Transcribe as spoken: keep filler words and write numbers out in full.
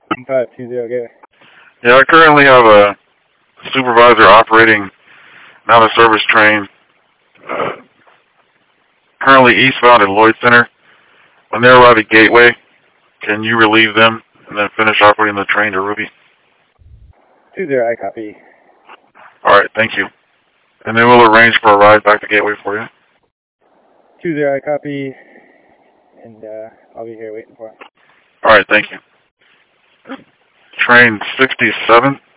five two zero, Gateway. Yeah, I currently have a supervisor operating an out-of-service train, uh, currently eastbound at Lloyd Center. When they arrive at Gateway, can you relieve them and then finish operating the train to Ruby? two zero, I copy. Alright, thank you. And then we'll arrange for a ride back to Gateway for you. two zero, I copy. And uh, I'll be here waiting for him. Alright, thank you. Train sixty-seven.